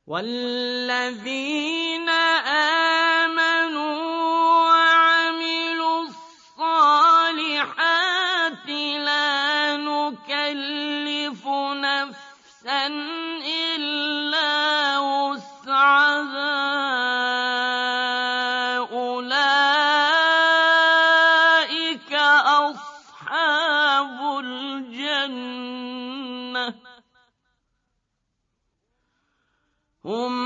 وَالَّذِينَ آمَنُوا وَعَمِلُوا الصَّالِحَاتِ لَا نُكَلِّفُ نَفْسًا إِلَّا وُسْعَهَا أُولَٰئِكَ أَصْحَابُ الْجَنَّةِ ۖ هُمْ